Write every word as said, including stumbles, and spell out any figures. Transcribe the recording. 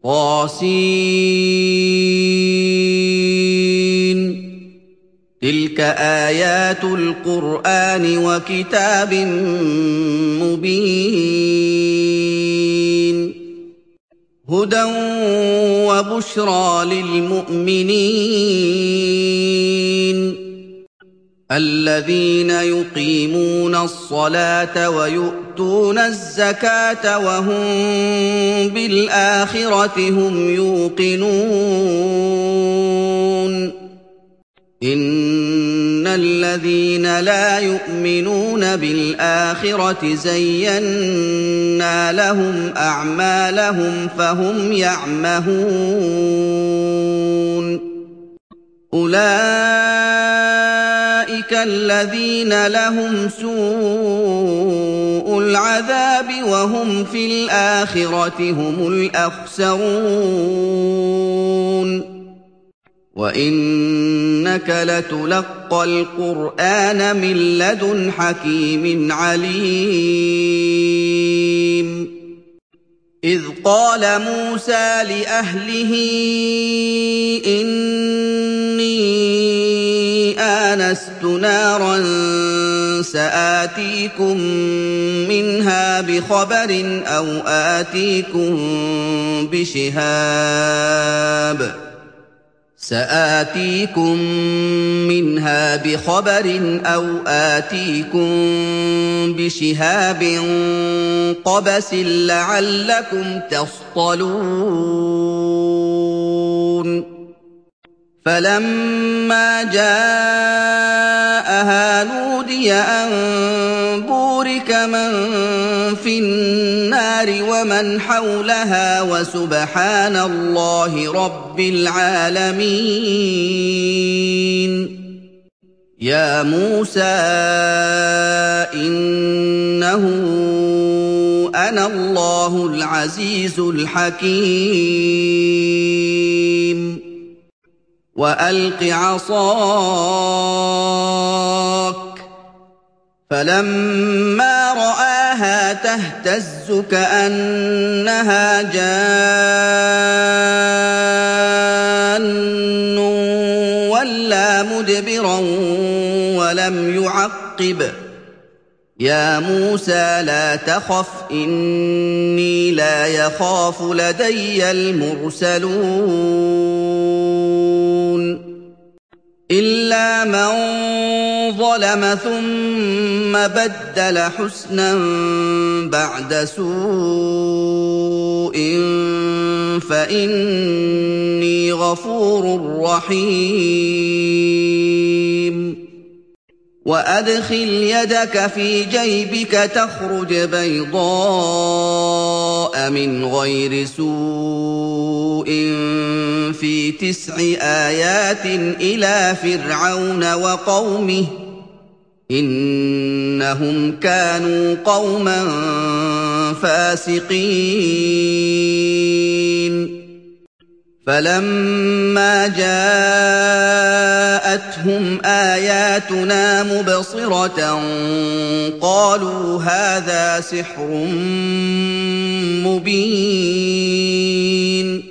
طاسين تلك آيات القرآن وكتاب مبين هدى وبشرى للمؤمنين الذين يقيمون الصلاة ويؤتون الزكاة وهم بالآخرة هم يوقنون إن الذين لا يؤمنون بالآخرة زينا لهم أعمالهم فهم يعمهون أولئك الذين لهم سوء العذاب وهم في الآخرة هم الأخسرون وإنك لتلقى القرآن من لدن حكيم عليم إذ قال موسى لأهله إني آنست نارا سآتيكم منها بخبر أو آتيكم بشهاب سآتيكم منها بخبر أو آتيكم بشهاب قبس لعلكم تصطلون فلما جاءها نودي أن بورك من في النار ومن حولها وسبحان الله رب العالمين يا موسى إنه أنا الله العزيز الحكيم وألق عصاك فلما رآها تهتز كأنها جان ولا مدبرا ولم يعقب يا موسى لا تخف إني لا يخاف لدي المرسلون إلا من ظلم ثم بدل حسنا بعد سوء فإني غفور رحيم وأدخل يدك في جيبك تخرج بيضاء من غير سوء في تسع آيات إلى فرعون وقومه إنهم كانوا قوما فاسقين فلما جاءتهم آياتنا مبصرة قالوا هذا سحر مبين